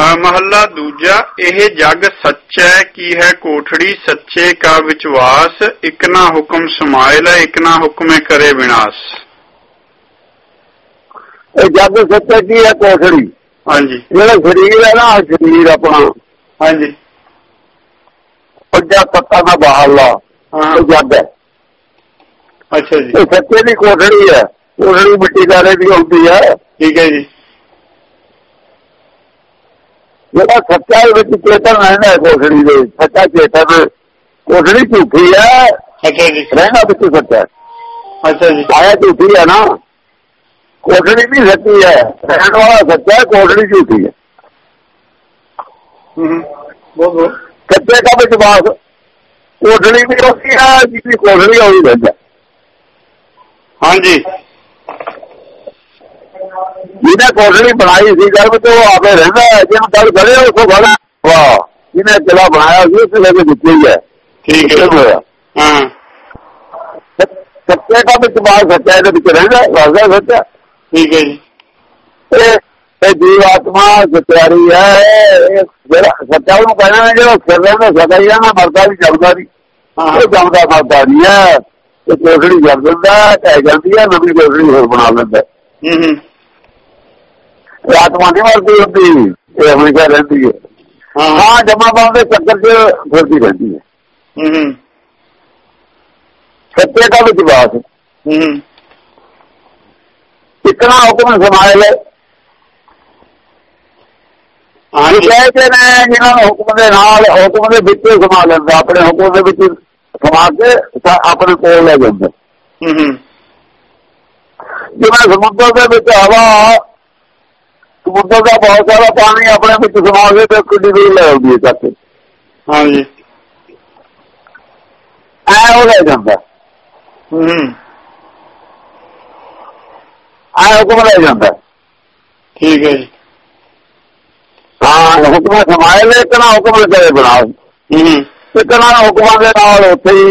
महला दूजा। यह जग सच्चै की है कोठड़ी, सच्चे का विश्वास, इक ना हुक्म समायल इक ना हुक्म करे विनाश। जग सच्चा की है कोठड़ी। हाँ जी। जो शरीर है ना, शरीर अपना, हाँ जी, पंजा तत्तां दा बाहरला जग है। अच्छा जी। तो सच्चे की कोठड़ी है। कोठड़ी मिट्टी दारे की होती है। ठीक है जी। ਜਿਹੜਾ ਸੱਚਾ ਵਿੱਚ ਚੇਤਨ ਰਹਿੰਦਾ ਕੋਠੜੀ ਦੇ, ਸੱਚਾ ਚੇਤਨ, ਕੋਠੜੀ ਝੂਠੀ ਹੈ। अच्छा जी। ਰਹਿਣਾ ਵਿੱਚ ਸੱਚਾ। अच्छा जी। ਆਇਆ ਝੂਠੀ ਹੈ ਨਾ, ਕੋਠੜੀ ਵੀ ਸੱਚੀ ਹੈ, ਰਹਿਣ ਵਾਲਾ ਸੱਚਾ, ਕੋਠੜੀ ਝੂਠੀ ਹੈ। बहुत ਸੱਚੇ ਦਾ ਵਿਸ਼ਵਾਸ, ਕੋਠੜੀ ਵੀ ਹੋਤੀ ਹੈ, ਜਿਹਦੀ ਕੋਠੜੀ ਹੋਈ ਰਹਿੰਦਾ। हाँ जी। ਜਿਹਨੇ ਕੋਠੜੀ ਬਣਾਈ ਸੀ ਗਰਭ ਤੇ ਉਹ ਆਪੇ ਰਹਿੰਦਾ ਹੈ। ਜਿਹਨੂੰ ਗੱਲ ਕਰੇ ਉਸ ਤੋਂ ਖੜਾ, ਵਾਹ, ਜਿਹਨੇ ਕਿਲਾ ਬਣਾਇਆ ਸੀ ਉਸ ਲੈ ਕੇ ਦਿੱਤੀ ਹੀ ਹੈ। ठीक है। ਹੋਇਆ हाँ ਸੱਚੇ ਦਾ ਵਿਸ਼ਵਾਸ, ਸੱਚਾ ਇਹਦੇ ਵਿੱਚ ਰਹਿੰਦਾ, ਵਸਦਾ ਸੱਚਾ। ठीक है जी। ਇਹ ਜੀਵ ਆਤਮਾ ਸਚਿਆਰੀ ਹੈ। ਜਿਹੜਾ ਸੱਚਾ ਉਹਨੂੰ ਕਹਿਣਾ ਹੈ, ਜਿਹੜਾ ਸਿਰ ਰਹਿੰਦਾ ਸਦਾ ਹੀ ਹੈ ਨਾ, ਮਰਦਾ ਵੀ ਜਮਦਾ ਵੀ। ਇਹ ਜਮਦਾ ਮਰਦਾ ਨਹੀਂ ਹੈ। ਇਹ ਕੋਠੜੀ ਜਮ ਦਿੰਦਾ, ਢਹਿ ਜਾਂਦੀ ਹੈ, ਨਵੀਂ ਕੋਠੜੀ ਹੋਰ ਬਣਾ ਲੈਂਦਾ। ਆਤਮਾ ਨਹੀਂ ਮਰਦੀ ਹੁੰਦੀ, ਇਹ ਹਮੇਸ਼ਾ ਰਹਿੰਦੀ ਹੈ। ਹਾਂ, ਜਮਾ ਪਾਉਣ ਦੇ ਚੱਕਰ ਚ ਫਿਰਦੀ ਰਹਿੰਦੀ ਹੈ। ਸੱਚੇ ਦਾ ਵਿਸ਼ਵਾਸ, ਕਿਤਨਾ ਹੁਕਮ ਸਮਾਏ ਕਹਿੰਦੇ ਨੇ, ਜਿਹਨਾਂ ਨੂੰ ਹੁਕਮ ਦੇ ਨਾਲ, ਹੁਕਮ ਦੇ ਵਿੱਚ ਸਮਾ ਲੈਂਦਾ, ਆਪਣੇ ਹੁਕਮ ਦੇ ਵਿੱਚ ਸਮਾ ਕੇ ਆਪਣੇ ਕੋਲ ਲੈ ਜਾਂਦਾ। ਜਿਵੇਂ ਸਮੁੰਦਰ ਦੇ ਵਿੱਚ ਹਵਾ, ਸਮੁੰਦਰ ਦਾ ਬਹੁਤ ਸਾਰਾ ਪਾਣੀ ਆਪਣੇ ਵਿੱਚ ਸਮਾ ਕੇ ਤੇ ਕਿੱਡੀ ਦੂਰ ਲੈ ਆਉਂਦੀ ਹੈ ਚੱਕ ਕੇ। ਹਾਂਜੀ। ਐ ਉਹ ਲੈ ਜਾਂਦਾ, ਐ ਹੁਕਮ ਲੈ ਜਾਂਦਾ। ਠੀਕ ਹੈ ਜੀ। ਹਾਂ, ਹੁਕਮ ਸਮਾਏ ਲੈ, ਇੱਕ ਨਾ ਹੁਕਮ ਕਰੇ ਬਣਾ, ਇੱਕ ਨਾ ਹੁਕਮਾਂ ਦੇ ਨਾਲ ਉੱਥੇ ਹੀ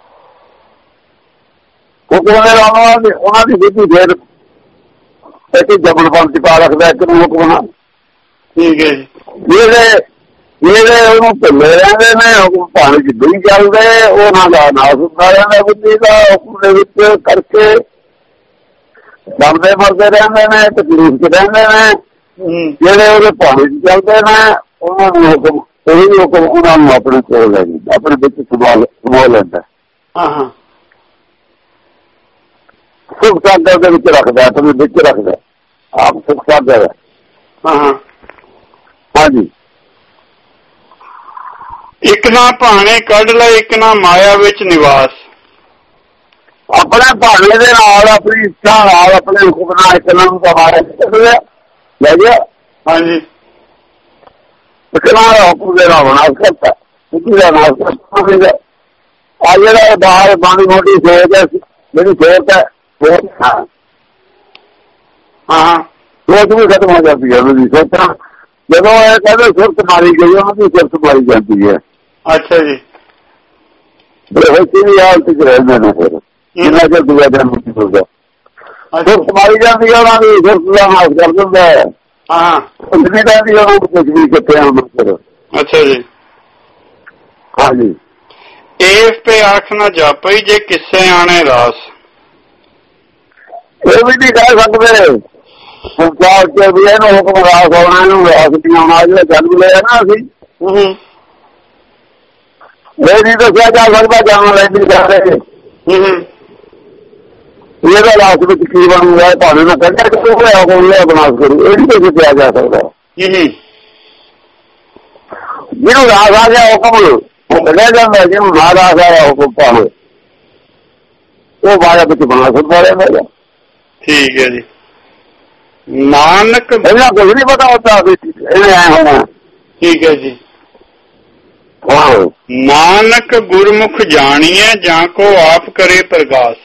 ਹੁਕਮ ਦੇ ਨਾਲ ਉਹਨਾਂ ਦੀ ਬੁੱਧੀ ਫੇਰ ਇੱਕ ਜਬਲਪਨ ਚ ਪਾ ਰੱਖਦਾ, ਇੱਕ ਨੂੰ ਹੁਕਮ ਨਾਲ। ਠੀਕ ਹੈ ਜੀ। ਜਿਹੜੇ ਉਹਨੂੰ ਭੁੱਲੇ ਰਹਿੰਦੇ ਨੇ, ਹੁਕਮ ਭਾਵੇਂ ਜਿੱਦਾਂ ਹੀ ਚੱਲਦੇ, ਉਹਨਾਂ ਦਾ ਨਾਸ ਹੁੰਦਾ ਰਹਿੰਦਾ ਬੁੱਧੀ ਦਾ। ਹੁਕਮ ਦੇ ਵਿੱਚ ਕਰਕੇ ਦਮਦੇ ਮਰਦੇ ਰਹਿੰਦੇ ਨੇ, ਤਕਲੀਫ ਚ ਰਹਿੰਦੇ ਨੇ। ਜਿਹੜੇ ਉਹਦੇ ਭਾਵੇਂ ਚ ਚੱਲਦੇ ਨੇ, ਉਹਨਾਂ ਨੂੰ ਹੁਕਮ, ਉਹੀ ਹੁਕਮ ਉਹਨਾਂ ਨੂੰ ਆਪਣੇ ਕੋਲ ਲੈ ਜਾਂਦਾ, ਆਪਣੇ ਵਿੱਚ ਸਮੋ ਲੈਂਦਾ। ਸੁਖ ਸਾਧਨ ਦੇ ਵਿੱਚ ਰੱਖਦਾ, ਆਪਣੇ ਵਿੱਚ ਰੱਖਦਾ, ਆਪ ਸੁਖ ਸਾਧਨ ਹੈ। ਹਾਂਜੀ। ਇੱਕ ਨਾ ਭਾਣੇ ਕੱਢ ਲੈ, ਇੱਕ ਨਾ ਮਾਇਆ ਵਿੱਚ ਨਿਵਾਸ। ਆਪਣੇ ਭਾਣੇ ਦੇ ਨਾਲ, ਆਪਣੀ ਇੱਛਾ ਨਾਲ, ਆਪਣੇ ਹੁਕਮ ਨਾਲ ਇੱਕ ਨੂੰ ਮਾਇਆ ਲੈ ਗਿਆ। ਹਾਂਜੀ। ਇੱਕ ਨਾਲ ਹੁਕਮ ਦੇ ਨਾਲ ਨਾਸ ਕਰਤਾ, ਬੁੱਧੀ ਦਾ ਨਾਸ ਕਰਤਾ। ਆ ਜਿਹੜਾ ਬਾਹਰ ਮਾੜੀ ਮੋਟੀ ਸੋਚ ਹੈ, ਜਿਹੜੀ ਸੋਚ ਹੈ, ਸੋਚ ਵੀ ਖਤਮ ਹੋ ਜਾਂਦੀ ਹੈ ਉਹਦੀ। ਸੋਚਾਂ ਜਦੋਂ ਇਹ ਕਹਿੰਦੇ ਸੁਰਤ ਮਾਰੀ ਗਈ, ਉਹਨਾਂ ਦੀ ਸੁਰਤ ਮਾਰੀ ਜਾਂਦੀ ਹੈ। ਅੱਛਾ ਜੀ। ਬੇਹੋਸ਼ੀ ਦੀ ਹਾਲਤ ਚ ਰਹਿੰਦੇ ਨੇ ਫਿਰ, ਜਿੰਨਾ ਚਿਰ ਦੂਆ ਦਿਨ ਨਹੀਂ ਮਿਲਦਾ। ਸੁਰਤ ਮਾਰੀ ਜਾਂਦੀ ਹੈ, ਉਹਨਾਂ ਦੀ ਸੁਰਤ ਦਾ ਨਾਸ ਕਰ ਦਿੰਦਾ ਹੈ। ਉਸਨੇ ਕਹਿੰਦੀ ਉਹਨੂੰ ਕੁਝ ਵੀ ਕਿੱਥੇ ਆਉਣਾ ਫਿਰ। ਅੱਛਾ ਜੀ। ਹਾਂਜੀ। ਇਸ ਤੇ ਆਖ ਨਾ ਜਾਪਈ, ਜੇ ਕਿਸੇ ਆਣੇ ਰਾਸ। ਇਹ ਵੀ ਨਹੀਂ ਕਹਿ ਸਕਦੇ ਸੰਸਾਰ ਚ ਵੀ ਇਹਨੂੰ ਹੁਕਮ ਰਾਸ ਆਉਣਾ, ਇਹਨੂੰ ਰਾਸ ਨਹੀਂ ਆਉਣਾ। ਜਿਹੜਾ ਜਨਮ ਲਿਆ ਨਾ ਅਸੀਂ, ਇਹ ਨਹੀਂ ਦੱਸਿਆ ਜਾ ਸਕਦਾ ਜਨਮ ਲੈਂਦੀ ਜਾ ਰਹੇ। ਇਹਦਾ ਲਾਸ ਵਿੱਚ ਕੀ ਬਣੂਗਾ, ਭਾਵੇਂ ਨਾ ਕਹਿੰਦਾ ਕਿ ਉਹ ਹੋਇਆ ਕੋਲ ਲਿਆ ਬਨਾਸ ਕਰੂ, ਇਹ ਨਹੀਂ ਕੁਝ ਕਿਹਾ ਜਾ ਸਕਦਾ। ਜਿਹਨੂੰ ਰਾਸ ਆ ਗਿਆ ਹੁਕਮ ਉਹ ਕੱਢਿਆ ਜਾਂਦਾ, ਜਿਹਨੂੰ ਨਾ ਰਾਸ ਆਇਆ ਹੁਕਮ ਭਾਵੇਂ ਉਹ ਮਾਇਆ ਵਿੱਚ ਬਣਾ ਸਕਦਾ ਰਹਿੰਦਾ। ਠੀਕ ਹੈ ਜੀ। ਨਾਨਕ ਇਹਨਾਂ ਕੁਝ ਨਹੀਂ ਪਤਾ ਹੁੰਦਾ ਇਹਨੇ ਐ ਹੋਣਾ। ਠੀਕ ਹੈ ਜੀ। ਨਾਨਕ ਗੁਰਮੁਖ ਜਾਣੀਏ, ਜਾਂ ਕੋ ਆਪ ਕਰੇ ਪ੍ਰਗਾਸ।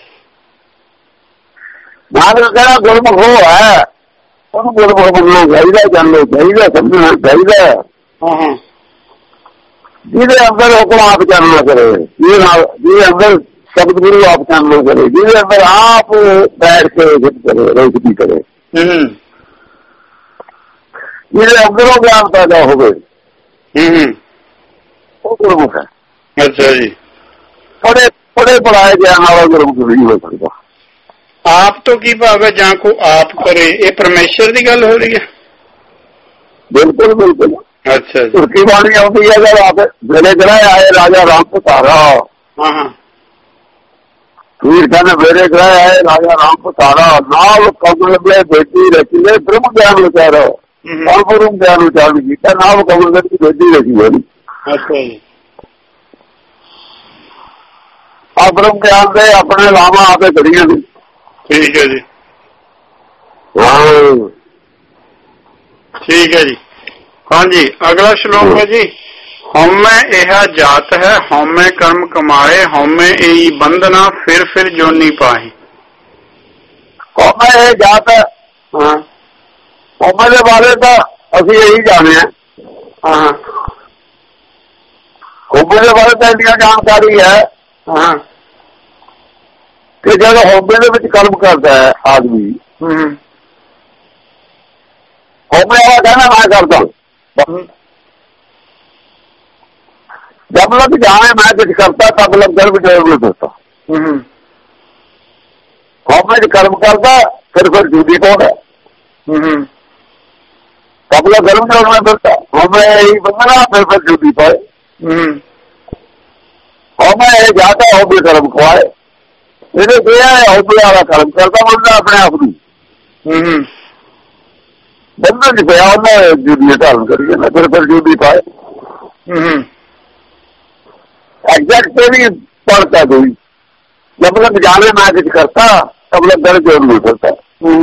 ਨਾਨਕ ਕਹਿੰਦਾ ਗੁਰਮੁਖ ਉਹ ਹੈ, ਉਹਨੂੰ ਗੁਰਮੁਖ ਬਣਨਾ ਚਾਹੀਦਾ, ਜਾਣਨਾ ਚਾਹੀਦਾ, ਸਮਝਣਾ ਚਾਹੀਦਾ। ਜਿਹਦੇ ਅੰਦਰ ਹੁਕਮ ਆਪ ਚਾਨਣਾ ਕਰੇ, ਜਿਹਦੇ ਅੰਦਰ ਸ਼ਬਦ ਗੁਰੂ ਆਪ ਚਾਨਣਾ ਕਰੇ, ਜਿਹਦੇ ਅੰਦਰ ਆਪ ਬੈਠ ਕੇ ਕਰੇ, ਰੋਸ਼ਨੀ ਕਰੇ। ਜਿਹਦੇ ਅੰਦਰੋਂ ਗਿਆਨ ਪੈਦਾ ਹੋਵੇ ਉਹ ਗੁਰਮੁਖ ਹੈ। ਅੱਛਾ ਜੀ। ਬੜੇ ਪੜਾਏ ਗਿਆਨ ਵਾਲਾ ਗੁਰਮੁਖ ਨਹੀਂ ਹੋ ਸਕਦਾ। ਆਪ ਤੋਂ ਕੀ ਭਾਵ ਹੈ? ਜਾਂ ਕੋ ਆਪ ਕਰੇ, ਇਹ ਪਰਮੇਸ਼ਰ ਦੀ ਗੱਲ ਹੋ ਰਹੀ ਹੈ? ਬਿਲਕੁਲ ਬਿਲਕੁਲ। ਅੱਛਾ ਜੀ। ਤੁਰਕੀ ਬਾਣੀ ਆਉਂਦੀ ਹੈ ਜਦ ਆਪ ਵੇਲੇ ਗ੍ਰਹਿ ਆਏ ਰਾਜਾ ਰਾਮ ਪਤਾਰਾ। ਹਾਂ ਵੀਰ ਕਹਿੰਦੇ ਵੇਲੇ ਗ੍ਰਹਿ ਆਏ ਰਾਜਾ ਰਾਮ ਪਤਾਰਾ, ਨਾਲ ਕਮਲ ਦੇ ਬੇਟੀ ਰਚੀ ਬ੍ਰਹਮ ਗਿਆਨ ਵਿਚਾਰੋ, ਬ੍ਰਹਮ ਗਿਆਨ ਵਿਚਾਰਨ ਕੀਤਾ, ਨਾਲ ਕਮਲ ਦੀ ਬੇਟੀ ਰਚੀ ਹੋਈ। ਅੱਛਾ ਜੀ। ਆ ਬ੍ਰਹਮ ਗਿਆਨ ਦੇ ਆਪਣੇ ਲਾਵਾਂ ਆਪੇ ਕਰੀਆਂ ਨੇ। ਠੀਕ ਹੈ ਜੀ। ਹਾਂ ਠੀਕ ਹੈ ਜੀ। ਹਾਂਜੀ, ਅਗਲਾ ਸ਼ਲੋਕ ਹੈ ਜੀ। ਹਉਮੈ ਇਹ ਜਾਤ ਹੈ, ਹਉਮੈ ਕਰਮ ਕਮਾਏ, ਹਉਮੈ ਇਹੀ ਬੰਧਨਾ, ਫਿਰ ਜੋਨੀ ਪਾਹੀ। ਹਉਮੈ ਇਹ ਜਾਤ ਹੈ। ਹਾਂ, ਹਉਮੈ ਦੇ ਬਾਰੇ ਤਾਂ ਅਸੀਂ ਇਹੀ ਜਾਣਿਆ। ਹਾਂ, ਹਉਮੈ ਦੇ ਬਾਰੇ ਤਾਂ ਇੰਨੀ ਜਾਣਕਾਰੀ ਹੈ ਕਿ ਜਦੋਂ ਹਉਮੈ ਦੇ ਵਿੱਚ ਕਰਮ ਕਰਦਾ ਹੈ ਆਦਮੀ, ਹਉਮੈ ਵਾਲਾ ਕਹਿੰਦਾ ਮੈਂ ਕਰਦਾ, ਜਬ ਲੱਗ ਜਾਣੇ ਮੈਂ ਕੁਝ ਕਰਤਾ ਤਬ ਲੱਗ ਗਰਭ ਜੋਰ ਨਹੀਂ ਦਿੱਤਾ। ਹਉਮੈ ਚ ਕਰਮ ਕਰਦਾ ਫਿਰ ਜੂਦੀ ਕੌਣ ਹੈ? ਤਬ ਲੱਗ ਗਰਭ ਜੋਰ ਨਹੀਂ ਦਿੱਤਾ। ਹਉਮੈ ਇਹੀ ਬੰਦਨਾ ਫਿਰ ਜੂਦੀ ਪਾਏ। ਹਉਮੈ ਇਹ ਜਾਤਾ ਹਉਮੈ ਕਰਮ ਖਵਾਏ। ਇਹਨੇ ਕਿਹਾ ਹਉਮੈ ਵਾਲਾ ਕਰਮ ਕਰਦਾ ਬੰਦਾ ਆਪਣੇ ਆਪ ਨੂੰ ਬੰਦਾ ਨਹੀਂ ਪਿਆ, ਉਹਨੇ ਜੂਦੀ ਧਾਰਨ ਕਰੀ ਜਾਂਦਾ, ਫਿਰ ਜੂਦੀ ਪਾਏ। एग्जैक्ट भी पढ़ता कोई, जब तक जाने मैं कुछ करता तब तक दर्द जोड़ नहीं करता।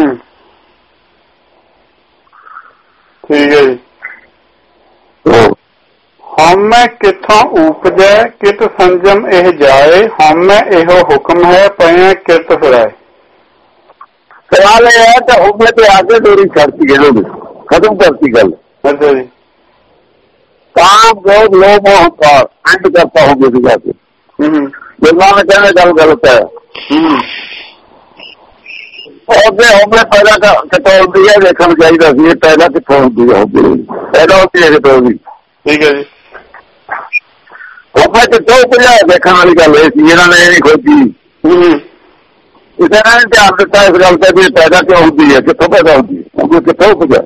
ठीक है जी। हमें किथों उपजै कित संजम एह जाए, हमें एहो हुक्म है पया कित फिराए। सवाल यह है कि हमें तो आगे दूरी करती है, खत्म करती गल। अच्छा जी। काम क्रोध लोभ मोह एंड करता हूँ किसी जाके दुनिया में कहने गल गलत है। होमने पैदा कितों होती है देखना चाहिए, पैदा कितों होती है, पैदा होती है कितों की। ठीक है जी। होमने कितों उपजा देखने वाली गल इन्होंने नहीं खोजी, किसी ने ध्यान दिता इस गल से भी पैदा क्यों होती है, कितों पैदा होती है, कितों उपजा।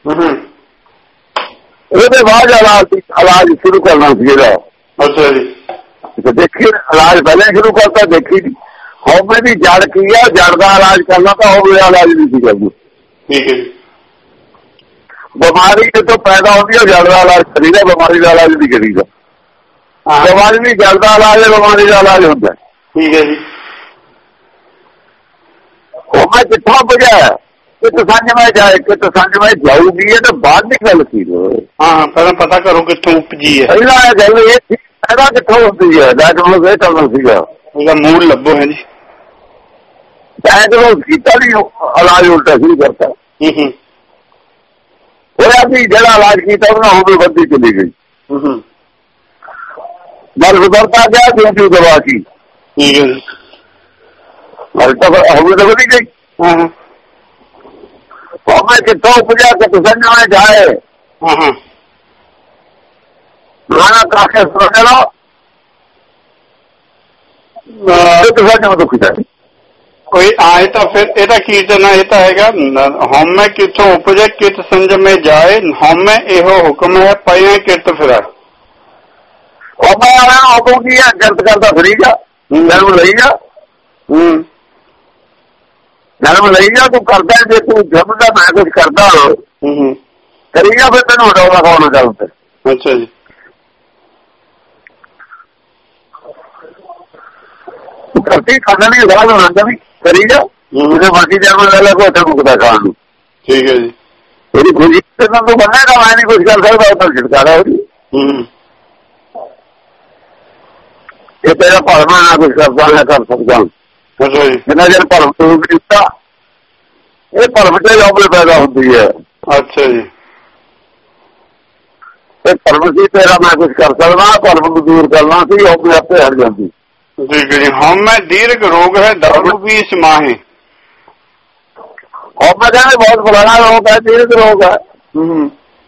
ਉਹਦੇ ਬਾਅਦ ਇਲਾਜ ਸ਼ੁਰੂ ਕਰਨਾ ਸੀ ਇਹਦਾ। ਅੱਛਾ ਜੀ। ਦੇਖੀ ਇਲਾਜ ਪਹਿਲਾਂ ਸ਼ੁਰੂ ਕਰਤਾ, ਦੇਖੀ ਹਉਮੈ ਦੀ ਜੜ ਕੀ ਆ, ਜੜ ਦਾ ਇਲਾਜ ਕਰਨਾ ਤਾਂ ਹਉਮੈ ਦਾ ਇਲਾਜ ਨਹੀਂ ਸੀ ਕਰਨਾ। ਠੀਕ ਹੈ ਜੀ। ਬਿਮਾਰੀ ਜਦੋਂ ਪੈਦਾ ਹੁੰਦੀ ਹੈ ਜੜ ਦਾ ਇਲਾਜ ਕਰੀਦਾ, ਬਿਮਾਰੀ ਦਾ ਇਲਾਜ ਨਹੀਂ ਕਰੀਦਾ। ਬਿਮਾਰੀ ਦੀ ਜੜ ਦਾ ਇਲਾਜ, ਬਿਮਾਰੀ ਦਾ ਇਲਾਜ ਹੁੰਦਾ। ਠੀਕ ਹੈ ਜੀ। ਹਉਮੈ ਕਿੱਥੋਂ ਬੁਝਿਆ? ਕਿਤ ਸੰਜਮੈ ਜਾਏ, ਕਿਤ ਸੰਜਮੈ ਜਾਊਗੀ, ਇਹ ਤਾਂ ਬਾਅਦ ਦੀ ਗੱਲ ਸੀ। ਹਾਂ, ਪਹਿਲਾਂ ਪਤਾ ਕਰੋ ਕਿੱਥੋਂ ਉਪਜੀ ਹੈ। ਪਹਿਲਾਂ ਇਹ ਗੱਲ ਇਹ ਸੀ ਪੈਦਾ ਕਿੱਥੋਂ ਹੁੰਦੀ ਹੈ, ਡਾਇਗਨੋਸ ਇਹ ਕਰਨਾ ਸੀਗਾ, ਇਹਦਾ ਮੂਲ ਲੱਭੋ ਹੈ ਜੀ। ਡਾਇਗਨੋਸ ਕੀਤਾ ਵੀ ਇਲਾਜ ਉਲਟਾ ਸ਼ੁਰੂ ਕਰਤਾ। ਹੋਇਆ ਵੀ ਜਿਹੜਾ ਇਲਾਜ ਕੀਤਾ ਉਹਨਾਂ ਹੋਵੇ ਵੱਧਦੀ ਚਲੀ ਗਈ, ਮਰਜ਼ ਵਰਤਾ ਗਿਆ, ਕਿਉਂਕਿ ਦਵਾ ਕੀ। ਠੀਕ ਹੈ ਜੀ। ਮਰਜ਼ ਤਾਂ ਹੋਵੇ ਤਾਂ ਵਧੀ ਗਈ। हमें कितों उपजा कित संजमय जाए, नाना काके सुन लो संजम दुख जाए। कोई आए तो फिर एदा कीर्तन ये तो हैगा हमें कितों उपजे कित संजमे जाए, हमें एहो हुक्म है पया कित फिरा। हमें वाला हुक्म की है किरत करता फिरीगा, जन्म लईगा, जन्म लईगा तू करदा जे तू समझदा मैं कुछ करदा करीगा फिर तेन हटाउगा कौन गल ते। अच्छा जी। करती खाना नहीं गला बनाता भी करीगा, मुझे बाकी जन्म ले ला को मुकदा खान। ठीक है जी। तेरी खुशी से तो बनेगा, मैं नहीं कुछ कर सकता, उधर छिटकारा हो रही ये तेरा भरमा ना कुछ करता मैं कर सकता। जिन्ना चर भरम दूर ਕੀਤਾ ਇਹ ਭਰਮ ਤੇ ਜੋਬਲੇ ਪੈਦਾ ਹੁੰਦੀ ਹੈ। ਅੱਛਾ ਜੀ। ਇਹ ਭਰਮ ਸੀ ਤੇਰਾ ਮੈਂ ਕੁਝ ਕਰ ਸਕਦਾ, ਭਰਮ ਨੂੰ ਦੂਰ ਕਰਨਾ ਸੀ, ਉਹ ਆਪੇ ਹਟ ਜਾਂਦੀ। ਠੀਕ ਹੈ ਜੀ। ਹਉਮੈ ਦੀਰਘ ਰੋਗ ਹੈ ਦਾਰੂ ਵੀ ਸਮਾਹੇ। ਹਉਮੈ ਕਹਿੰਦੇ ਬਹੁਤ ਪੁਰਾਣਾ ਰੋਗ ਹੈ, ਦੀਰਘ ਰੋਗ ਹੈ।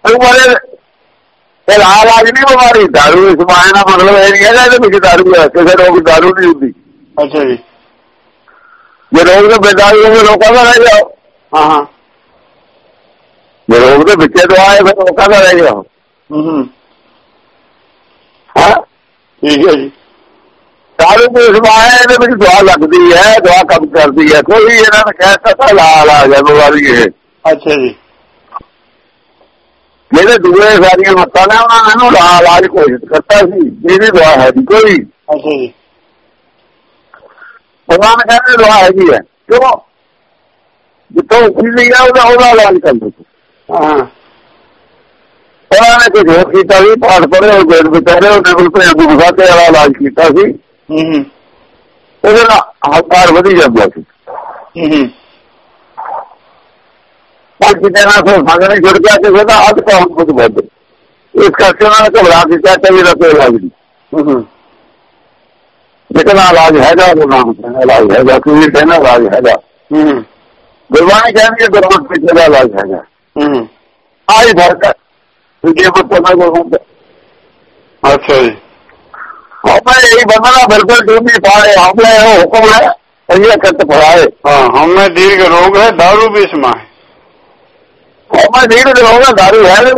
ਇਹ ਲਾਜ ਨਹੀਂ ਬਿਮਾਰੀ, ਦਾਰੂ ਸਮਾਨ ਦਾ ਮਤਲਬ ਇਹ ਨਹੀਂ ਹੈਗਾ ਇਹਦੇ ਵਿੱਚ ਦਾਰੂ ਹੈ, ਕਿਸੇ ਰੋਗ ਦਾਰੂ ਨਹੀਂ ਹੁੰਦੀ। ਅੱਛਾ ਜੀ। ਜੇ ਰੋਗ ਦੇ ਬੇਦਾਰੂ ਹੋਵੇ ਲੋਕਾਂ ਦਾ ਰਹਿ ਜਾਓ। ਹਾਂ। ਜੇ ਰੋਗ ਦੇ ਵਿੱਚੇ ਦਵਾ ਹੈ ਫਿਰ ਲੋਕਾਂ ਦਾ ਰਹਿ ਜਾਓ। ਹਾਂ ਠੀਕ ਹੈ ਜੀ। ਦਾਰੂ ਕੋਈ ਸਮਾਨ ਇਹਦੇ ਵਿੱਚ ਦਵਾ ਲੱਗਦੀ ਹੈ, ਦਵਾ ਕੰਮ ਕਰਦੀ ਹੈ, ਕੋਈ ਇਹਨਾਂ ਨੇ ਕਹਿ ਦਿੱਤਾ ਲਾਜ ਹੈ ਬਿਮਾਰੀ ਇਹ। ਅੱਛਾ ਜੀ। ਜਿਹੜੇ ਦੂਏ ਸਾਰੀਆਂ ਮੱਤਾਂ ਨੇ ਉਹਨਾਂ ਨੇ ਇਹਨੂੰ ਇਲਾਜ ਘੋਸ਼ਿਤ ਕਰਤਾ ਸੀ, ਇਹਦੀ ਦਵਾ ਹੈ ਜੀ ਕੋਈ। ਅੱਛਾ ਜੀ। ਉਹਨਾਂ ਨੇ ਕਹਿੰਦੇ ਦਵਾ ਹੈਗੀ ਹੈ, ਕਿਉਂ ਜਿੱਥੋਂ ਉੱਠੀ ਹੈ ਉਹਦਾ ਇਲਾਜ ਕਰ ਦਿੱਤਾ। ਹਾਂ। ਉਹਨਾਂ ਨੇ ਕੁਝ ਹੋਰ ਕੀਤਾ ਸੀ, ਪਾਠ ਪੜ੍ਹੇ ਗੇਟ ਵਿਚਾਰੇ ਉਹਨੇ ਬਿਲਕੁਲ ਅੰਗੂ ਵਿਖਾਤੇ ਵਾਲਾ ਇਲਾਜ ਕੀਤਾ ਸੀ। ਉਹਦੇ ਨਾਲ ਹੱਕਾਰ ਵਧੀ ਜਾਂਦਾ ਸੀ। ਪਰ ਕਿਤੇ ਨਾ ਫਿਰ ਸੰਗ ਨਹੀਂ ਛੁੱਟ ਗਿਆ ਕਿਸੇ ਦਾ ਅੱਧ ਕੰਮ ਕੁਝ ਵੱਧ, ਇਸ ਕਰਕੇ ਉਹਨਾਂ ਨੇ ਘਬਰਾ ਕੇ ਚਾਹਤਾ ਵੀ ਇਹਦਾ ਕੋਈ ਇਲਾਜ ਨਹੀਂ। ਲੇਕਿਨ ਇਲਾਜ ਹੈਗਾ, ਉਹ ਨਾਮ ਕਹਿੰਦਾ ਇਲਾਜ ਹੈਗਾ, ਕੋਈ ਕਹਿੰਦਾ ਇਲਾਜ ਹੈਗਾ। ਗੁਰਬਾਣੀ ਕਹਿੰਦੀ ਹੈ ਗੁਰਮਤਿ ਪਿੱਛੇ ਦਾ ਇਲਾਜ ਹੈਗਾ। ਆਹੀ ਫਰਕ ਹੈ ਦੂਜੇ ਮਤਾਂ ਦਾ ਗੁਰਮਤਿ। ਅੱਛਾ ਜੀ। हमें यही बनना बिल्कुल ठीक नहीं पाए, हमने हुक्म है और ये करते पढ़ाए। हाँ, हमें दीर्घ रोग है, दारू भी इसमें है। हमें दीर्घ रोग है, दारू है।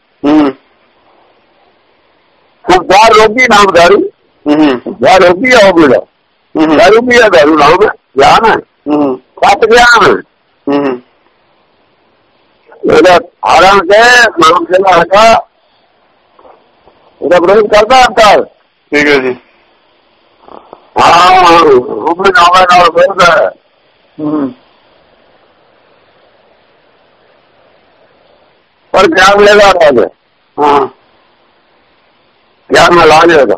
संसार रोगी नाम दारू, संसार रोगी है वो मेरा, दारू भी है, दारू नाम है, ज्ञान है, सत ज्ञान है। हरण के नाम से लड़का विरोध करता अंतर। ठीक है जी। हाँ, हमने नाम विरोध है, पर ज्ञान मिलेगा राज है। हाँ, ज्ञान में ला जाएगा।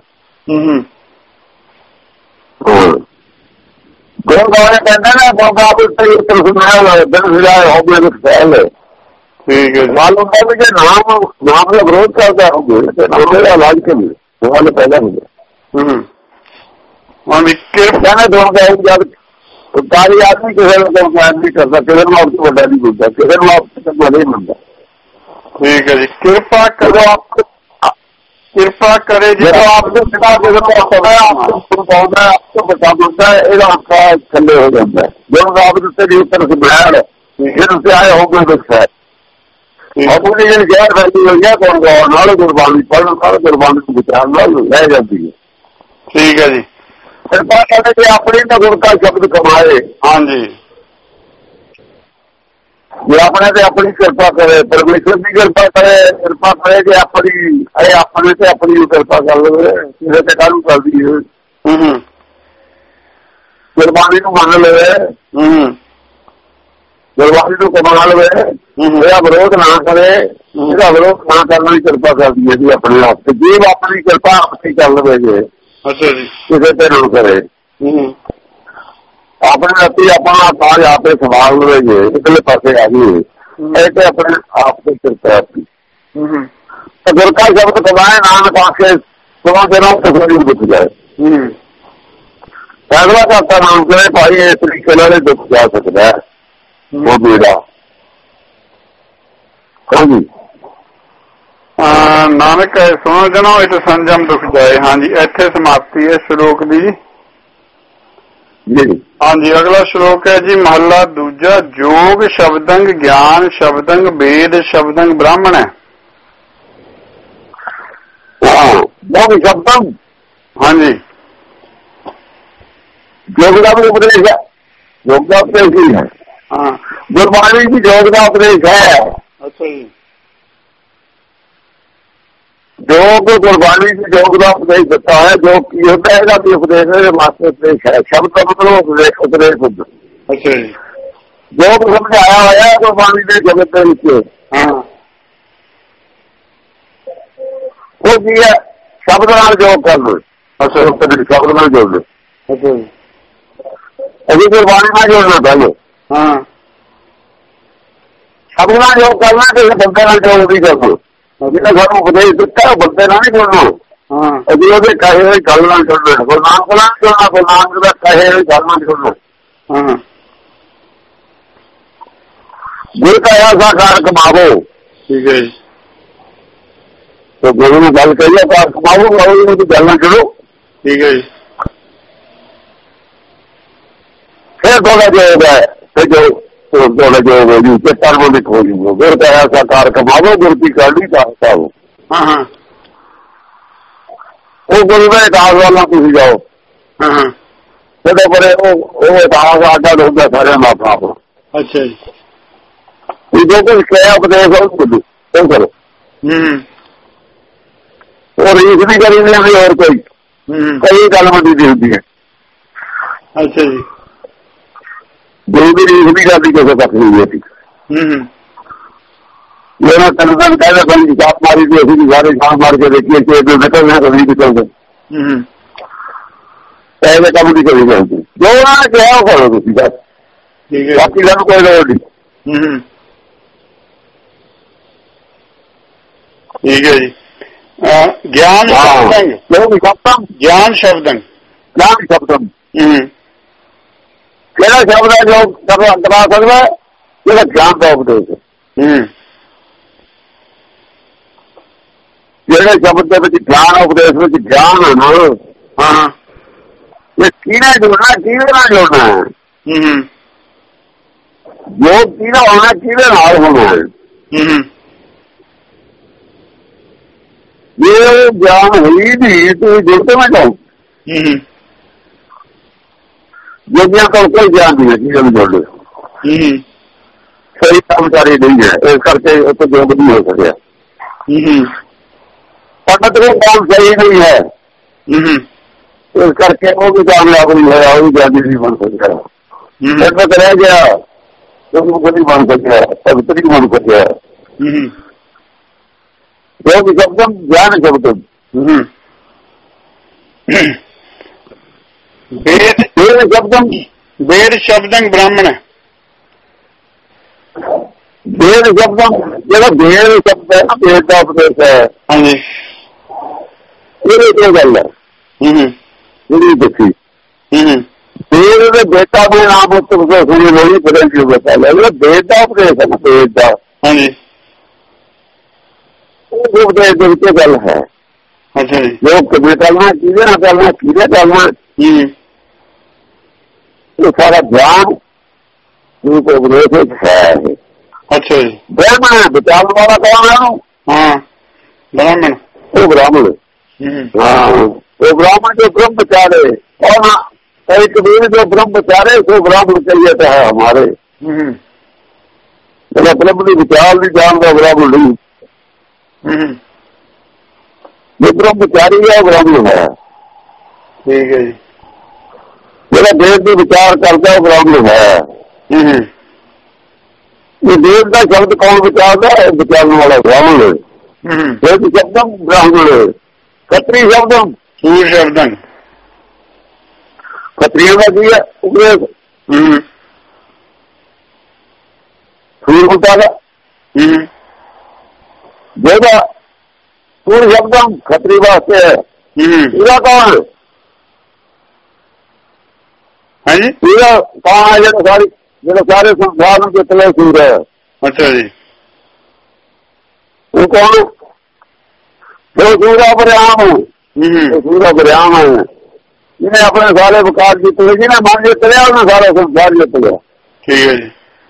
गुरु बाबा कहते हैं ना बाबा उत्तर सुनाया दिन सुनाया हो गया कुछ पहले। ठीक है। मालूम है मुझे नाम का विरोध करता होंगे तो नाम मेरा इलाज के लिए सवाल पैदा हो गया। कहना दोनों जब सारी आदमी किसी को नहीं करता, किसी को आपको बड़ा नहीं बोलता, किसी को आपको बड़ा नहीं बनता। ठीक है जी। कृपा करो, आपको कृपा करे जी। जो आपको पिता आपको पौधा आपको बता देता है, ये आपका थले हो जाता है। जो आप दूसरे उत्तर से बनाया है फिर उससे आए होंगे दुख है अपनी जन गैर फैली हुई है कौन नाले गुरबानी पढ़ने नाले गुरबानी को विचार रह जाती है। ठीक है जी। कृपा करे कि अपनी तो गुण का शब्द कमाए। हाँ जी। जो अपने से अपनी कृपा करे, परमेश्वर की कृपा करे कि अपने से अपनी कृपा कर ले, किसी से कानून कर दी गुरबानी को मान ले, गुरबानी को कमा ले, मेरा विरोध ना करे, मेरा विरोध ना करना ही कृपा कर दी है अपने आप से। जीव अपनी कृपा अपनी कर ले, अच्छा जी, किसी पे ना करे, अपने राती अपना कार्य आप संभाल लेंगे, इतने पासे आ गए ऐसे अपने आप से कृपा की। तो गुर का शब्द कमाए नानक आके सुना देना तो थोड़ी दुख जाए। फैसला करता नाम करे भाई इस तरीके नाल दुख जा सकता है वो मेरा। हाँ जी। नानक सुनो जनो इस संजम दुख जाए। हाँ जी, इत्थे समाप्ति है श्लोक दी जी। हाँ जी, अगला श्लोक है जी महला दूजा। जोग शब्दंग ज्ञान शब्दंग वेद शब्दंग ब्राह्मण है। जोग शब्दंग, हाँ जी, योग का भी उपदेश है, योग का उपदेश ही है। हाँ, गुरबाणी की योग का उपदेश है। अच्छा जी। योग गुरबाणी की योग का उपदेश देता है, जो की होता है भी उपदेश है, मात्र उपदेश है। शब्द का मतलब उपदेश होता है। अच्छा जी। योग शब्द आया हुआ है गुरबाणी के जगत के नीचे। हाँ, वो की है शब्द नाल योग कर लो। अच्छा, शब्द नाल जोड़ लो। अच्छा जी। अभी गुरबाणी में जोड़ना पहले। हाँ, शब्द नाल योग करना किसी बंदे नाल योग नहीं करना। जिन्हें सानू उपदेश दिता है बंदे नाल नहीं जोड़ना। हाँ, अभी वो कहे हुए गल नाल जोड़ना, गुरु नानक नाल जोड़ना, गुरु नानक का कहे हुए गल नाल जोड़ना। हाँ, गुरु का ऐसा कार कमावो। ठीक है जी। ਤੇ ਗੁਰੂ ਨੇ ਗੱਲ ਕਹੀ ਹੈ ਕਾਰ ਕਮਾਊਗਾ ਉਹਦੀ ਗੱਲ ਨਾ ਕਰੋ। ਠੀਕ ਹੈ ਜੀ। ਫਿਰ ਥੋੜਾ ਜੋਗ ਹੈ ਫਿਰ ਜੋ ਥੋੜਾ ਜੋਗ ਹੋ ਜੂ ਤੇ ਪਰਮਿਟ ਹੋ ਜੂ ਫਿਰ ਤਾਂ ਐਸਾ ਕਾਰ ਕਮਾਵੋ ਗੁਰੂ ਕੀ ਕਾਢੀ ਕਰਤਾ ਹੋ। ਹਾਂ ਹਾਂ ਉਹ ਗੁਰੂ ਦੇ ਦਾਸ ਵਾਲਾ ਤੁਸੀਂ ਜਾਓ। ਹਾਂ ਹਾਂ ਜਦੋਂ ਬੜੇ ਉਹ ਦਾਸ ਆਡਾ ਹੁੰਦਾ ਸਾਰਿਆਂ ਦਾ ਆਪਣਾ ਆਪਣਾ। ਅੱਛਾ ਜੀ। ਜੋ ਕੁਝ ਕਿਹਾ ਉਪਦੇਸ਼ ਉਹ ਬੋਲੋ ਉਹ ਕਰੋ। ਉਹ ਰੀਸ ਨਹੀਂ ਕਰੀ ਨਹੀਂ ਹੋਰ ਕੋਈ ਕਈ ਗੱਲ ਮੰਡੀ ਦੀ ਹੁੰਦੀ ਹੈ। ਅੱਛਾ ਜੀ। ਗੁਰੂ ਦੀ ਰੀਸ ਨਹੀਂ ਕਰਦੀ ਕਿਸੇ ਤੱਕ ਨਹੀਂ ਹੋਈ। ਮੇਰਾ ਤਨ ਤਨ ਕਹਿੰਦਾ ਬੜੀ ਜਾਪ ਮਾਰੀ ਦੀ ਅਸੀਂ ਸਾਰੇ ਛਾਂ ਮਾਰ ਕੇ ਦੇਖੀਏ ਕਿ ਨਿਕਲਣਾ ਕਦੀ ਨਿਕਲਦਾ। ਇਹਦੇ ਕੰਮ ਦੀ ਕਰੀ ਜਾਂਦੀ ਜੋ ਉਹਨਾਂ ਨੇ ਕਿਹਾ ਉਹ ਕਰੋ ਤੁਸੀਂ ਬਸ। ਬਾਕੀ ਸਾਨੂੰ ਕੋਈ ਲੋੜ ਨਹੀਂ। ਠੀਕ ਹੈ ਜੀ। ਗਿਆਨ ਸ਼ਬਦੰ ਗਿਆਨ ਸ਼ਬਦੰ ਗਿਆਨ ਸ਼ਬਦੰ ਕਿਹੜਾ ਸ਼ਬਦ ਹੈ ਜੋ ਕਰਾ ਸਕਦਾ ਜਿਹੜਾ ਗਿਆਨ ਦਾ ਉਪਦੇਸ਼। ਜਿਹੜੇ ਸ਼ਬਦ ਦੇ ਵਿੱਚ ਗਿਆਨ ਉਪਦੇਸ਼ ਵਿੱਚ ਗਿਆਨ ਹੈ ਨਾ ਹਾਂ ਇਹ ਕਿਹਨੇ ਜੁੜਨਾ ਕਿਹਦੇ ਨਾਲ ਜੁੜਨਾ ਹੈ ਜੋ ਕਿਹਦਾ ਹੋਣਾ ਕਿਹਦੇ ਨਾਲ ਹੋਣਾ ਹੈ। ਜੇ ਗਿਆਨ ਹੋਈ ਨਹੀਂ ਤੁਸੀਂ ਜੁੜਦੇ ਨਾ ਜਾਓ। ਜੁੜਿਆਂ ਕੋਲ ਕੋਈ ਗਿਆਨ ਨਹੀਂ ਹੈ ਜਿਹਦੇ ਨੂੰ ਜੁੜ ਲਓ। ਸਹੀ ਕਰਮਚਾਰੀ ਨਹੀਂ ਹੈ ਇਸ ਕਰਕੇ ਉੱਥੇ ਜੋਗ ਨਹੀਂ ਹੋ ਸਕਿਆ। ਪੰਡਤ ਨੂੰ ਕੰਮ ਸਹੀ ਨਹੀਂ ਹੈ ਇਸ ਕਰਕੇ ਉਹ ਵੀ ਕਾਮਯਾਬ ਨਹੀਂ ਹੋਇਆ ਉਹ ਵੀ ਗਿਆਨੀ ਨਹੀਂ ਬਣ ਸਕਿਆ। ਸਿਰਫ ਰਹਿ ਗਿਆ ਉਹ ਕਦੀ ਬਣ ਸਕਿਆ ਭਗਤ ਨਹੀਂ ਬਣ ਸਕਿਆ। ਜੋ ਵੀ ਸ਼ਬਦਮ ਗਿਆਨ ਸ਼ਬਦਮ ਵੇਦ ਸ਼ਬਦਮ ਵੇਦ ਸ਼ਬਦੰ ਬ੍ਰਾਹਮਣ ਵੇਦ ਸ਼ਬਦਮ ਜਿਹੜਾ ਵੇਦ ਸ਼ਬਦ ਹੈ ਵੇਦ ਦਾ ਉਪਦੇਸ਼ ਹੈ। ਹਾਂਜੀ ਇਹ ਕੀ ਗੱਲ ਹੈ ਜਿਹੜੀ ਦੇਖੀ ਵੇਦ ਦੇ ਬੇਟਾ ਦੇ ਨਾਮ ਉੱਤੇ ਸੁਣੀ ਲੋੜੀ ਬਦਲ ਜੀ ਬਤਾ ਲੈ ਵੇਦ ਦਾ ਉਪਦੇਸ਼ ਹੈ ਵੇਦ ਦਾ। ਹਾਂਜੀ ਉਹ ਉਪਦੇਸ਼ ਦੇ ਵਿੱਚ ਗੱਲ ਹੈ। ਅੱਛਾ ਜੀ। ਲੋਕ ਕਿਵੇਂ ਕਰਨਾ ਕਿਹਦੇ ਨਾਲ ਕਰਨਾ ਕਿਹਦੇ ਕਰਨਾ ਇਹ ਸਾਰਾ ਗਿਆਨ ਗੁਰੂ ਦੇ ਉਪਦੇਸ਼ ਵਿੱਚ ਹੈ। ਅੱਛਾ ਜੀ। ਬ੍ਰਾਹਮਣ ਵਿਚਾਰਨ ਵਾਲਾ ਕੌਣ ਹੈ ਉਹਨੂੰ? ਹਾਂ ਬ੍ਰਾਹਮਣ ਉਹ ਬ੍ਰਾਹਮਣ हाँ वो ब्राह्मण जो ब्रह्म विचारे और कई कबीर जो ब्रह्म विचारे सो ब्राह्मण चाहिए तो है हमारे ब्रह्म की विचार नहीं जानता ब्राह्मण नहीं जो ब्रह्म विचारी है ब्राह्मण है। ठीक है जी। जो देव की विचार करता है ब्राह्मण है। ये देव का शब्द कौन विचारता है विचारने वाला ब्राह्मण है। देव शब्द ब्राह्मण है। खत्री शब्दम सूर शब्दन खत्रियों का की है उपदेश सूर होता है जेगा सूर शब्दम खत्री वास्ते है। पूरा कौन है जी? पूरा कौन है जो सारे संसार में कितने सूर है। अच्छा जी। वो कौन जो सूरा बरियाम सूरा बरियाम है जिन्हें अपने सारे विकास जीत गए जिन्हें मन जीत गया उन्हें सारा संसार जीत गया। ठीक है जी।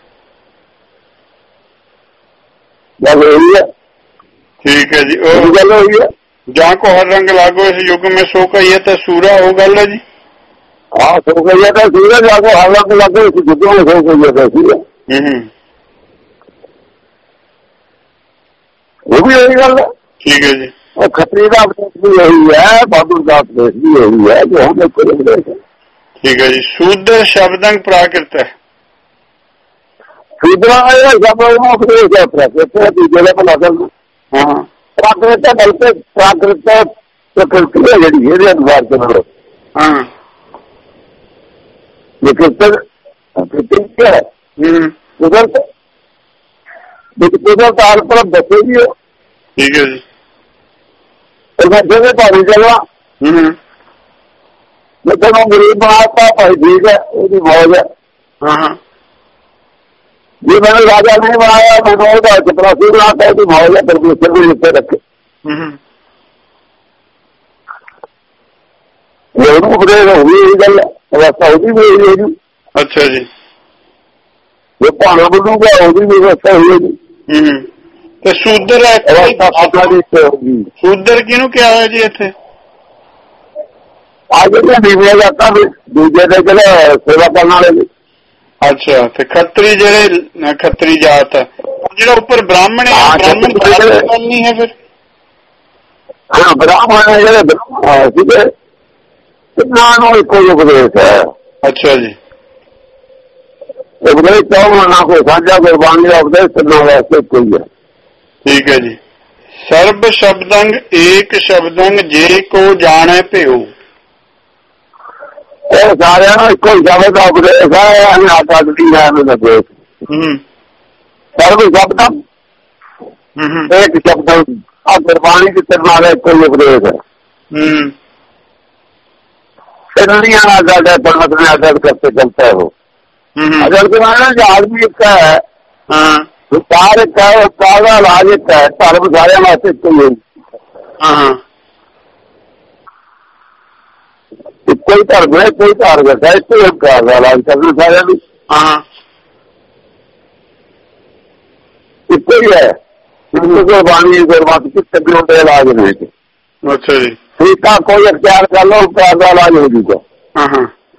गल हुई है। ठीक है जी। गल हुई है जहाँ को हर रंग लागो इस युग में सो कही तो सूरा हो गल है जी। हाँ सो गई है तो सूरज जाको हर रंग लागो इस युग में सो गई है तो वो भी यही गल है। ठीक है जी। और खतरी का उपदेश भी यही है बहादुर का उपदेश भी यही है जो हम लोग उपदेश है। ठीक है जी। शूद्र शब्दंग प्राकृत है। शूद्र शब्द उपदेश है प्राकृत तीजे का लगन। हाँ प्राकृत बल्कि प्राकृत प्रकृति है जी ये अनुसार चलो। हाँ प्रकृति क्या है कुदरत कुदरत आल पर बसेगी हो। ठीक है जी। जगह पानी चलना जब गरीब बनाता भाई ठीक है उसकी मौज है। जी मैंने राजा नहीं बनाया मैंने चपरासी बनाता उसकी मौज है परमेश्वर भी लिखे रखे। ਉਹਨੂੰ ਉਪਦੇਸ਼ ਹੋ ਗਈ ਇਹ ਗੱਲ ਅਵਸਥਾ ਉਹਦੀ ਵੀ ਹੋਈ ਹੈ ਜੀ। ਅੱਛਾ ਜੀ। ਜੇ ਭਾਣਾ ਬਣੂਗਾ ਉਹਦੀ ਵੀ ਅਵਸਥਾ ਹੋਈ ਹੈ ਜੀ। ਤੇ ਸ਼ੂਦਰ ਸ਼ੂਦਰ ਕਿਹਨੂੰ ਕਿਹਾ ਹੋਇਆ ਜੀ ਇੱਥੇ? ਆ ਜਿਹੜੇ ਨੀਵੀਆਂ ਜਾਤਾਂ ਦੂਜੇ ਦੇ ਜਿਹੜੇ ਸੇਵਾ ਕਰਨ ਵਾਲੇ ਜੀ। ਅੱਛਾ। ਤੇ ਖੱਤਰੀ ਜਿਹੜੇ ਖੱਤਰੀ ਜਾਤ ਹੈ ਜਿਹੜਾ ਉੱਪਰ ਬ੍ਰਾਹਮਣ ਹੈ, ਬ੍ਰਾਹਮਣ ਨਹੀਂ ਹੈ ਫਿਰ? ਹਾਂ ਬ੍ਰਾਹਮਣ ਜਿਹੜੇ ਸੀਗੇ ਤਿੰਨਾਂ ਨੂੰ ਇੱਕੋ ਹੀ ਉਪਦੇਸ਼ ਹੈ। ਅੱਛਾ ਜੀ। ਉਪਦੇਸ਼ ਚਾਹੋ ਨਾ ਕੋਈ ਸਾਂਝਾ ਗੁਰਬਾਣੀ ਦਾ ਉਪਦੇਸ਼ ਤਿੰਨਾਂ ਵਾਸਤੇ ਇੱਕੋ ਹੀ ਹੈ। ਠੀਕ ਹੈ ਜੀ। ਸਰਬ ਸ਼ਬਦੰਗ ਏਕ ਸ਼ਬਦੰਗ ਜੇ ਕੋ ਜਾਣੇ ਭਿਓ। ਇਹ ਸਾਰਿਆਂ ਨੂੰ ਇੱਕੋ ਹੀ ਸ਼ਬਦ ਦਾ ਉਪਦੇਸ਼ ਹੈ। ਆਜ਼ਾਦੀ ਹੈ ਲੱਗੇ ਸਰਬ ਸ਼ਬਦੰਗ ਏਕ ਸ਼ਬਦੰਗ ਆ ਗੁਰਬਾਣੀ ਦੇ ਤਿੰਨ ਵਾਲੇ ਇੱਕੋ ਹੀ ਉਪਦੇਸ਼ ਹੈ। दुनिया आजाद है, परमत में आजाद करते चलता है वो। अगर तुम्हारा जो आदमी एक है, उपकार एक है, उपकार का इलाज एक है, धर्म सारे वास्ते कोई कोई धर्म है, कोई टारगेट है, कोई उपकार का इलाज करना सारे भी इको ही है। गुरबाणी गुरमत किस तकलीफ का इलाज नहीं। अच्छा जी। ठीक है, कोई अख्तियार कर लो, उपकार का इलाज हो जाएगा।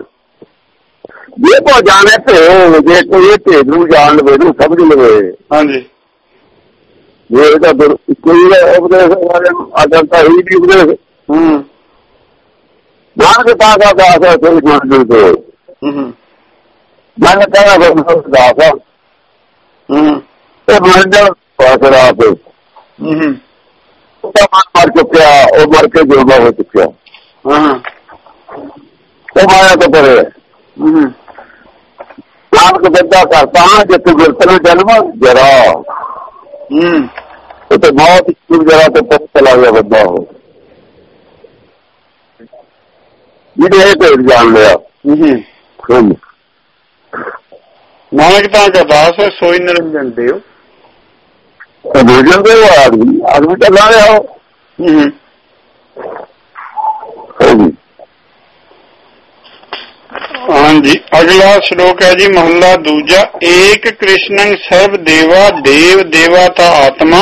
ये तो जाने पे जे कोई ये भेद नूं जान लवे नूं समझ लवे। हाँ जी। ये कोई उपदेश आदर का ही भी उपदेश नानक दास दास है कोई मान दो मैं कहना दास तो मंडल पास मर चुका और मर के जोगा हो चुका तो माया तो परे नानक बंदा करता हाँ जित गुरतन जन्म जरा तो बहुत जरा तो पता चला गया बंदा हो जिन्हें भेद जान लिया। नानक का दास है सोई निरंजन देव निरंजन देव आदमी आदमी चला रहा हो। हाँ जी। अगला श्लोक है जी महला दूजा। एक कृष्णन सर्व देवा देव देवाता आत्मा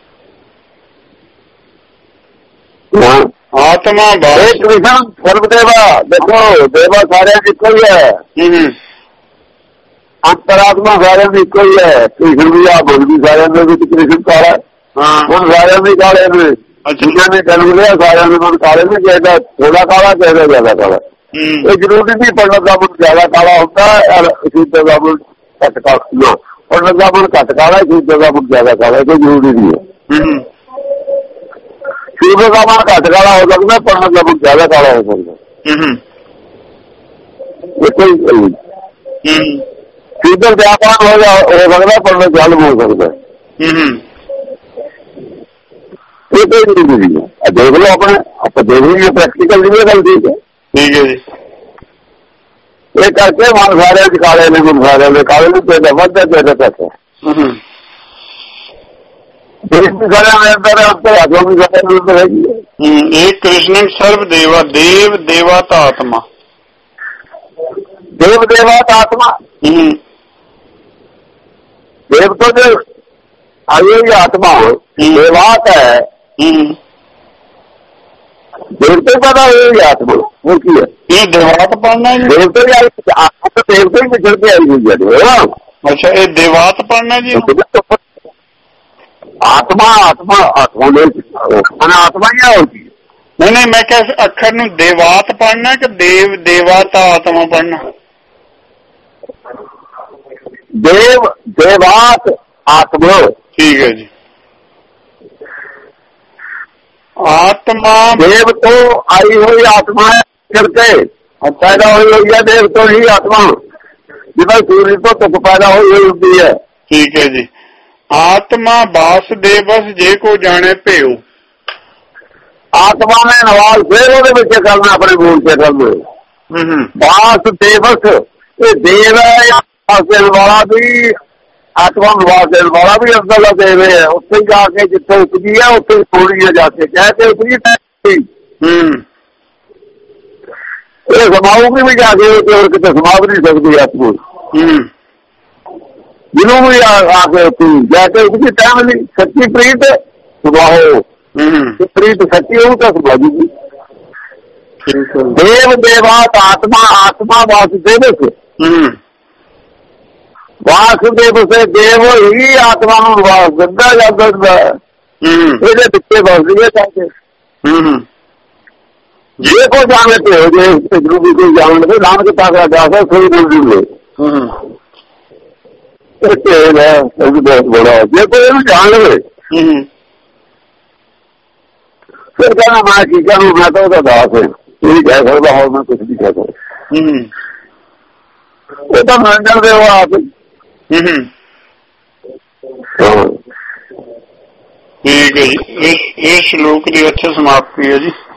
आत्मा कृष्ण सर्व देवा। देखो देवा सारे इको ही है, अंतरात्मा सारे इको ही है। कृष्ण भी आ मन भी सारे कृष्ण काला मन सारे भी काले ने जिन्होंने जन्म लिया सारे मन काले ने कहता थोड़ा काला कहता ज्यादा काला। ये जरूरी नहीं पंडित का मन ज्यादा काला होता है और शुद्ध का मन घट काला। पंडित का मन घट काला है, शुद्ध का मन ज्यादा काला है, कोई जरूरी नहीं है। शुद्ध का मन घट काला हो सकता है, पंडित का मन ज्यादा काला हो सकता है। शुद्ध व्यापार हो सकता है, पंडित जल हो सकता है। ये कोई जरूरी नहीं है। देख लो अपने आप देख लीजिए प्रैक्टिकल नहीं गल ठीक है। ठीक है जी। ये करके मन सारे काले ने मन सारे ने काले ने पेट बढ़ता पेट पैसा एक कृष्ण सर्व देवा देव देवाता आत्मा देव देवाता आत्मा देव तो जो आई हुई आत्मा देवात है देवते पैदा हुई आत्मा वो की है। ये देवात पढ़ना है देवते देवते ही बिछड़ के आई हुई है। अच्छा ये देवात पढ़ना जी। आत्मा आत्मा आत्मा आत्मा क्या होती है? नहीं मैं कैसे अखर नूं देवात पढ़ना कि देव देवाता आत्मा पढ़ना? देव देवात आत्मा। ठीक है जी। आत्मा देव तो आई हुई आत्मा करके पैदा हुई हुई है। देव तो ही आत्मा जितना सूर्य तो तुक पैदा हुई हुई होती है। ठीक है जी। आत्मा वासुदेवस जे को जाने भेऊ। आत्मा ने नवाज फिर वो करना अपने मूल चक्र में वासुदेवस ये देव है वाला भी आत्मा निवास देने वाला भी अब्दुल्ला देव है। उत्थे जाके जिथे उपजी है उत्थे छोड़ी है जाके कहते उपजी ਇਹ ਸਮਾਊਗੀ ਵੀ ਜਾ ਕੇ ਹੋਰ ਕਿਤੇ ਸਮਾ ਵੀ ਨਹੀਂ ਸਕਦੀ ਆਤਮਾ ਜਿਹਨੂੰ ਵੀ ਆ ਕੇ ਜਾ ਕੇ ਉਹਦੀ ਟਾਈਮ ਲਈ ਸੱਚੀ ਪ੍ਰੀਤ ਸੁਭਾਓ ਪ੍ਰੀਤ ਸੱਚੀ ਹੋਊ ਤਾਂ ਸਮਾ ਜੂਗੀ। ਦੇਵ ਦੇਵਾਤ ਆਤਮਾ ਆਤਮਾ ਵਾਸੁਦੇਵ ਵਾਸੁਦੇਵ ਸੇ ਦੇਵ ਹੀ ਆਤਮਾ ਨੂੰ ਵਾਸ ਦਿੰਦਾ ਜਾਂਦਾ ਇਹਦੇ ਪਿੱਛੇ ਵਸਦੀ ਹੈ ਚਾਹੇ ਜੇ ਕੋ ਜਾਣੇ ਤੇ ਹੋ ਜੇ ਗੁਰੂ ਵੀ ਕੋਈ ਜਾਣਦੇ ਨਾਨਕ ਪਾਸਾ ਜਾ ਕੇ ਕੋਈ ਨਹੀਂ ਜੁੜੇ ਇਹ ਬਹੁਤ ਬੜਾ ਜੇ ਕੋਈ ਇਹਨੂੰ ਜਾਣ ਲਵੇ ਫਿਰ ਕਹਿੰਦਾ ਮੈਂ ਕੀ ਕਰਾਂ ਮੈਂ ਤਾਂ ਉਹਦਾ ਦਾਸ ਹੈ ਇਹ ਕਹਿ ਸਕਦਾ ਹੋਰ ਮੈਂ ਕੁਛ ਨਹੀਂ ਕਹਿ ਸਕਦਾ ਉਹ ਤਾਂ ਮੰਨ ਜਾਂਦੇ ਉਹ ਆਪ ਠੀਕ ਹੈ ਜੀ। ਇਹ ਸ਼ਲੋਕ ਦੀ ਇੱਥੇ ਸਮਾਪਤੀ ਹੈ ਜੀ।